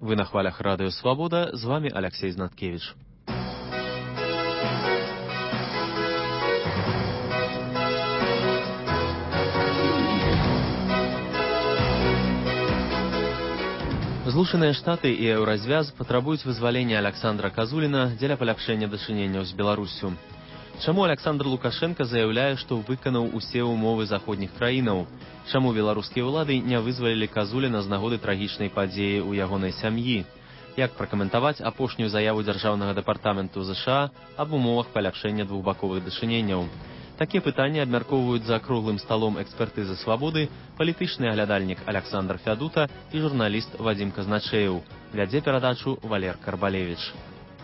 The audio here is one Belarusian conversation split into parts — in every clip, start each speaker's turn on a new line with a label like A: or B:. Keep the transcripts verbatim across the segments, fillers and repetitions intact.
A: Вы на хвалях Радио Свобода, з вами Алексей Знаткевич. Злучаныя Штаты і Еўразвяз патрабуюць вызвалення Александра Казуліна дзеля паляпшэння дачыненняў з Беларусю. Чаму Александр Лукашенко заяўляе, што выканаў усе ўмовы заходніх краінаў? Чаму беларускія ўлады не вызвалілі Казуліна з нагоды трагічнай падзеі ў ягонай сям'і? Як пракаментаваць апошнюю заяву Дзяржаўнага дэпартаменту ЗША аб умовах паляпшэння двухбаковых дачыненняў? Такія пытанні абмяркоўваюць за круглым сталом экспертызы «Свабоды» палітычны аглядальнік Александр Фядута і журналіст Вадзім Казначеў. Вядзе перадачу Валер Карбалевіч.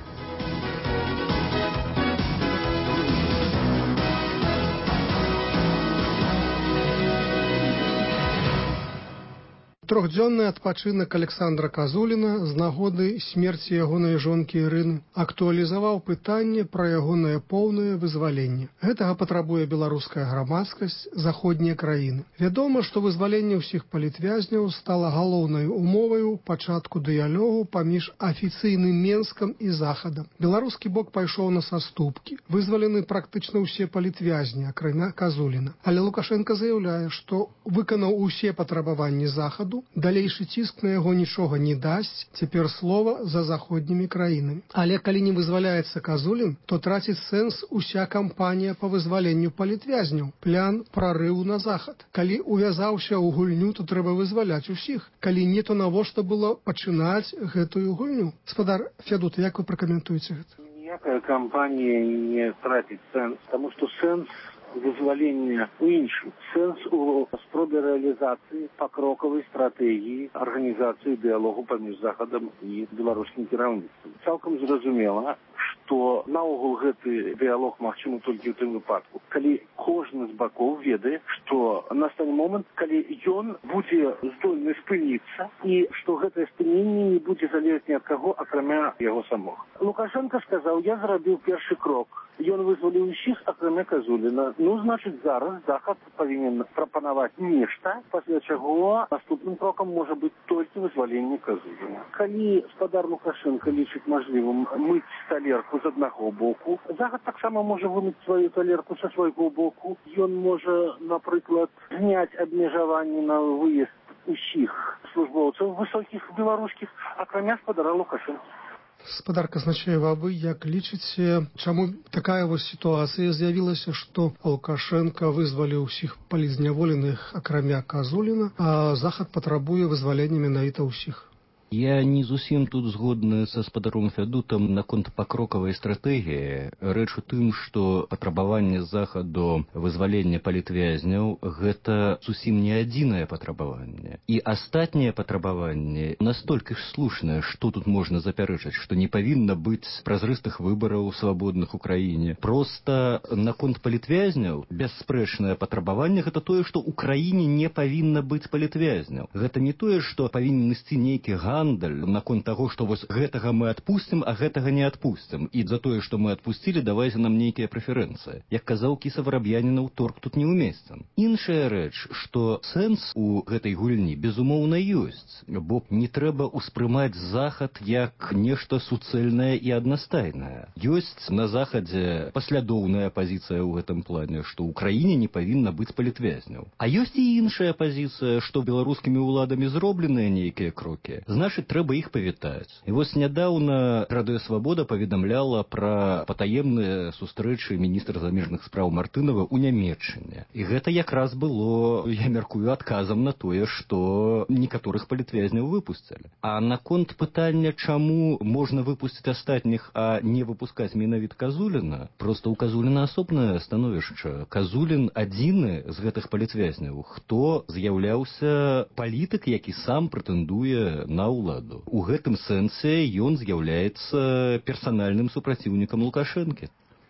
B: Трохдзённы адпачынак Александра Казуліна з нагоды смерці ягонай жонкі Ірыны актуалізаваў пытанне пра ягонае поўнае вызваленне. Гэтага патрабуе беларуская грамадскасць, заходнія краіны. Вядома, што вызваленне ўсіх палітвязняў стала галоўнай умоваю пачатку дыялогу паміж афіцыйным Менскам і Захадам. Беларускі бок пайшоў на саступкі. Вызвалены практычна ўсе палітвязні, акрамя Казуліна. Але Лукашенко заяўляе, што выканаў усе патрабаванні Захаду, далейшы ціск на яго нічога не дасць, цяпер слова за заходнімі краінамі. Але калі не вызваляецца Казулін, то траціць сэнс уся кампанія па вызваленню палітвязняў. Плян прарыву на захад. Калі увязаўся ў гульню, то трэба вызваляць усіх. Калі не, то навошта было пачынаць гэтую гульню? Гаспадар Фядута, як вы пракаментуеце гэта?
C: Ніякая кампанія не траціць сэнс, таму што сэнс вызвалення ў іншым. Сэнс у спробе рэалізацыі пакрокавай стратэгіі арганізацыі дыялогу паміж Захадам і беларускім кіраўніцтвам. Цалкам зразумела, што наогул гэты дыялог магчымы толькі ў тым выпадку, калі кожны з бакоў ведае, што настане момант, калі ён будзе здольны спыніцца і што гэтае спыненне не будзе залежаць ні ад каго, акрамя яго самога. Лукашенко сказаў, я зрабіў першы крок. Ён вызваліў усіх, акрамя Казуліна. Ну, значыць, зараз Захад павінен прапанаваць нешта, пасля чаго наступным крокам можа быць толькі вызваленне Казуліна. Калі гаспадар Лукашенко лічыць мажлівым мыць талерку з аднаго боку, Захад таксама можа вымыць сваю талерку са свайго боку. Ён можа, напрыклад, зняць абмежаванні на выезд усіх службоўцаў высокіх беларускіх, акрамя гаспадара Лукашенко.
B: Гаспадар Казначеў, а вы як лічыце, чаму такая вось сітуацыя з'явілася, што Лукашенко вызваліў усіх палізняволеных, акрамя Казуліна, а Захад патрабуе вызвалення менавіта ўсіх?
D: Я не зусім тут згодны са спадаром Фядутам наконт пакрокавай стратэгіі. Рэч у тым, што патрабаванне Захаду вызвалення палітвязняў гэта зусім не адзінае патрабаванне. І астатнія патрабаванні настолькі ж слушныя, што тут можна запярэчыць, што не павінна быць празрыстых выбараў свабодных у краіне. Проста наконт палітвязняў бясспрэчнае патрабаванне гэта тое, што ў краіне не павінна быць палітвязняў. Гэта не тое, што павінен ісці нейкі гандаль наконт таго, што вось гэтага мы адпусцім, а гэтага не адпусцім. І за тое, што мы адпусцілі, давайце нам нейкія прэферэнцыі. Як казаў Кіса Вараб'янінаў, торг тут не ўмесцен. Іншая рэч, што сэнс у гэтай гульні безумоўна ёсць, бо не трэба ўспрымаць Захад як нешта суцэльнае і аднастайнае. Ёсць на Захадзе паслядоўная пазіцыя ў гэтым плане, што ў краіне не павінна быць палітвязняў. А ёсць і іншая пазіцыя, што беларускімі ўладамі зробленыя нейкія крокі. Значыць, трэба іх павітаць. І вось нядаўна Радыё Свабода паведамляла пра патаемныя сустрэчы міністра замежных спраў Мартынова ў Нямецчыне. І гэта якраз было, я мяркую, адказам на тое, што некаторых палітвязняў выпусцілі. А наконт пытання, чаму можна выпусціць астатніх, а не выпускаць менавіта Казуліна, проста ў Казуліна асобнае становішча. Казулін адзіны з гэтых палітвязняў, хто з'яўляўся палітык, які сам прэтэндуе на ўладу. У гэтым сэнсе ён з'яўляецца персанальным супраціўнікам Лукашэнкі.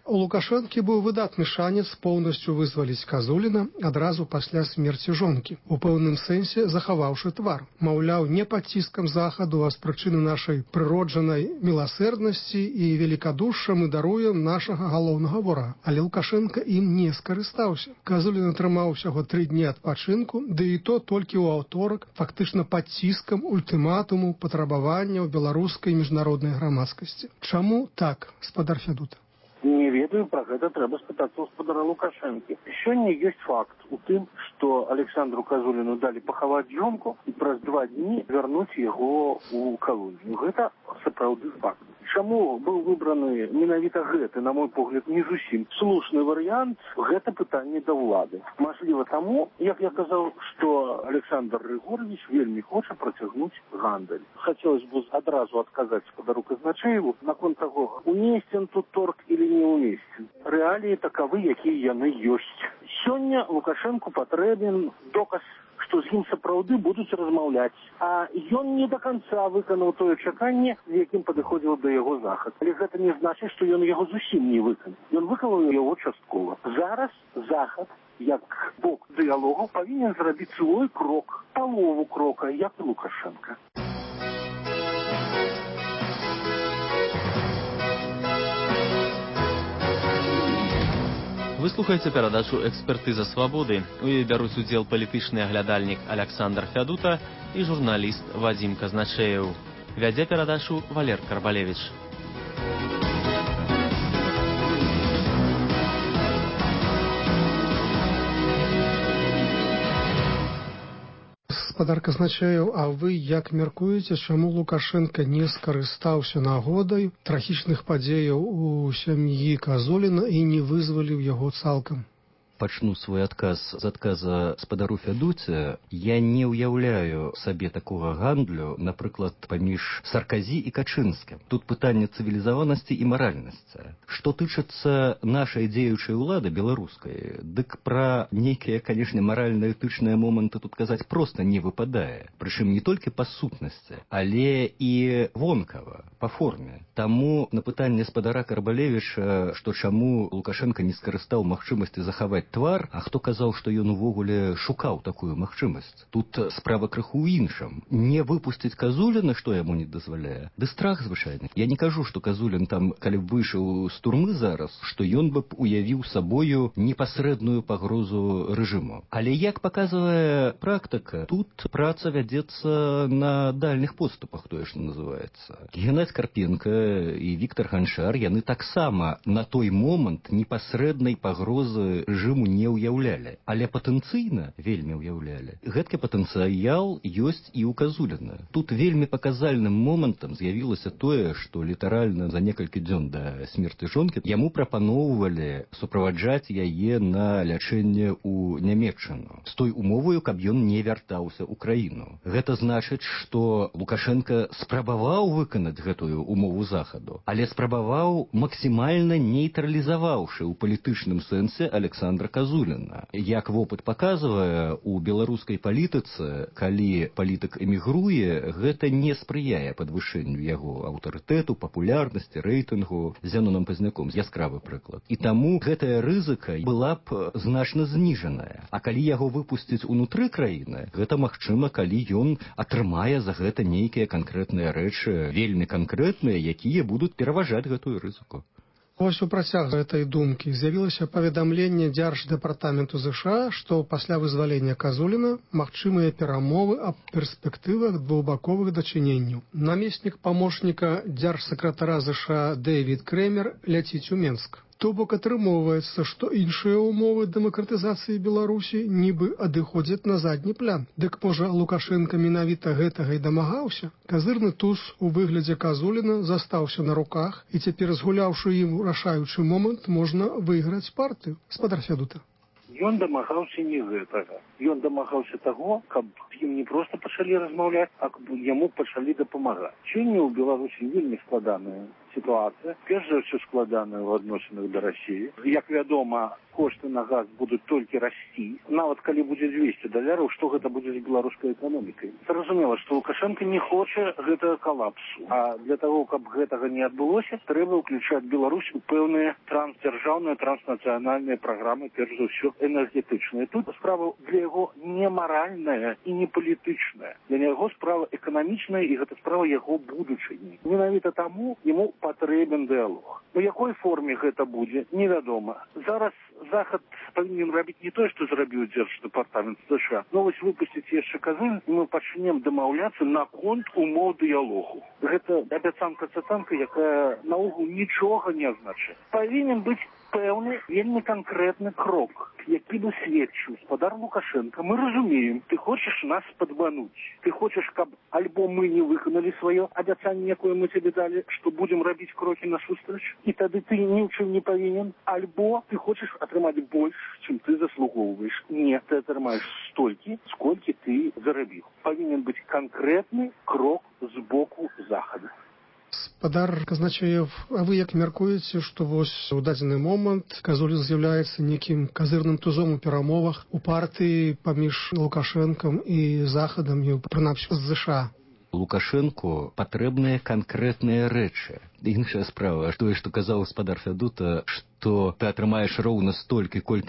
B: У Лукашэнкі быў выдатны шанец поўнасцю вызваліць Казуліна адразу пасля смерці жонкі, у пэўным сэнсе захаваўшы твар. Маўляў, не пад ціскам захаду, а з прычыны нашай прыроджанай міласэрнасці і велікадушша мы даруем нашага галоўнага ворага. Але Лукашенко ім не скарыстаўся. Казулін атрымаў усяго тры дні адпачынку, ды і то толькі ў аўторак, фактычна пад ціскам ультыматуму патрабаванняў беларускай міжнароднай грамадскасці. Чаму так, спадар Фядута?
C: Не ведаю, пра гэта трэба спытацца ў спадара Лукашэнкі. Сёння ёсць факт у тым, што Александру Казуліну далі пахаваць жонку і праз два дні вярнуць яго ў калонію. Гэта сапраўды факт. Чаму быў выбраны менавіта гэты, на мой погляд, не зусім слушны варыянт, гэта пытанне да ўлады. Мажліва таму, як я казаў, што Александр Григорьевич вельмі хоча працягнуць гандаль. Хацелось бы адразу адказаць спадару Казначееву наконт таго, умесцен тут торг или не умесцен. Рэаліі такавы, якія яны ёсць. Сёння Лукашэнку патрэбен доказ, што з ім сапраўды будуць размаўляць. А ён не да канца выканаў тое чаканне, з якім падыходзіў да яго захад. Але гэта не значыць, што ён яго зусім не выканаў. Ён выканаў яго часткова. Зараз захад, як бок дыялогу, павінен зрабіць свой крок, палову крока, як і Лукашенко.
A: Вы слухаеце перадачу «Экспертыза свабоды». У ёй бяруць удзел палітычны аглядальнік Александр Фядута і журналіст Вадзім Казначеев. Вядзе перадачу Валер Карбалевич.
B: Спадар Казначеев, а вы як мяркуеце, чаму Лукашенко не скарыстаўся нагодай трагічных падзеяў у сям'і Казуліна і не вызваліў яго цалкам?
D: Пачну свой адказ з адказа спадару Фядуце. Я не ўяўляю сабе такога гандлю, напрыклад, паміж Сарказі і Качынскім. Тут пытанне цывілізаванасці і маральнасці. Што тычыцца нашай дзеючай улады беларускай, дык пра нейкія, канешне, маральна-этычныя моманты тут казаць проста не выпадае. Прычым не толькі па сутнасці, але і вонкава, па форме. Таму на пытанне спадара Карбалевіча, што чаму Лукашенко не скарыстаў магчымасці захаваць твар, а хто казаў, што ён увогуле шукаў такую магчымасць. Тут справа крыху ў іншым. Не выпусціць Казуліна, што яму не дазваляе, ды страх звычайны. Я не кажу, што Казулін там, калі б выйшаў з турмы зараз, што ён бы уявіў сабою непасрэдную пагрозу рэжыму. Але як паказвае практыка, тут праца вядзецца на дальніх поступах, тое, што называецца. Геннадзь Карпенка і Віктор Ганчар, яны таксама на той момант непасрэднай пагрозы рэжыму не ўяўлялі, але патэнцыйна вельмі ўяўлялі. Гэткі патэнцыял ёсць і ў Казуліна. Тут вельмі паказальным момантам з'явілася тое, што літаральна за некалькі дзён да смерці жонкі яму прапаноўвалі суправаджаць яе на лячэнне ў Нямецчыну з той умоваю, каб ён не вяртаўся ў краіну. Гэта значыць, што Лукашенко спрабаваў выканаць гэтую умову захаду, але спрабаваў максімальна нейтралізаваўшы ў палітычным сэнсе Александра Казуліна. Як вопыт паказвае, у беларускай палітыцы, калі палітык эмігруе, гэта не спрыяе падвышэнню яго аўтарытэту, папулярнасці, рэйтынгу. З Зянонам Пазняком яскравы прыклад. І таму гэтая рызыка была б значна зніжаная. А калі яго выпусціць унутры краіны, гэта магчыма, калі ён атрымае за гэта нейкія канкрэтныя рэчы, вельмі канкрэтныя, якія будуць пераважаць гэтую рызыку.
B: Вось у працяг гэтай думкі з'явілася паведамленне Дзярждэпартаменту ЗША, што пасля вызвалення Казуліна магчымыя перамовы аб перспектывах двухбаковых дачыненняў. Намеснік памочніка дзяржсакратара ЗША Дэвід Крэмер ляціць у Менск. То бок атрымоўваецца, што іншыя ўмовы дэмакратызацыі Беларусі нібы адыходзяць на задні план. Дык можа Лукашенко менавіта гэтага і дамагаўся? Казырны туз у выглядзе Казуліна застаўся на руках, і цяпер, згуляўшы ім рашаючы момант, можна выйграць партыю. Спадар Фядута.
C: Ён дамагаўся не гэтага. Ён дамагаўся таго, каб ім не проста пачалі размаўляць, а каб яму пачалі дапамагаць. Сёння ў Беларусі вельмі складаная сітуацыя, перш за ўсё складаная ў адносінах да Расіі. Як вядома, кошты на газ будуць толькі расці. Нават калі будзе дзвесце даляраў, што гэта будзе з беларускай эканомікай? Зразумела, што Лукашенко не хоча гэтага калапсу. А для таго, каб гэтага не адбылося, трэба ўключаць Беларусь у пэўныя трансдзяржаўныя, транснацыянальныя праграмы, перш за ўсё энергетычныя. Тут справа для яго не маральная і не палітычная. Для яго справа эканамічная, і гэта справа яго будучыні. Менавіта таму яму патрэбен дыялог. У якой форме гэта будзе, невядома. Зараз Захад павінен рабіць не тое, што зрабіў Дзярждэпартамент США, но вось выпусціць яшчэ Казулін, і мы пачнем дамаўляцца наконт умоў дыялогу. Гэта абяцанка-цацанка, якая наогул нічога не азначае. Павінен быць пэўны, вельмі канкрэтны крок, які бы сведчыў спадар Лукашенко. Мы разумеем, ты хочаш нас падмануць. Ты хочаш, каб альбо мы не выканалі сваё абяцанне, якое мы тебе далі, што будзем рабіць крокі насустрач, і тады ты ні ў чым не павінен, альбо ты хочаш атрымаць больш, чым ты заслугоўваеш. Не, ты атрымаеш столькі, сколькі ты зарабіў. Павінен быць канкрэтны крок з боку Захада.
B: Спадар Казначеев, а вы як мяркуеце, што вось у дадзены момант Казулін з'яўляецца нейкім казырным тузом у перамовах у партыі паміж Лукашэнкам і Захадам, і прынамсі з ЗША?
D: Лукашэнку патрэбныя канкрэтныя рэчы. Іншая справа, тое, што казаў спадар Фядута, што ты атрымаеш роўна столькі, колькі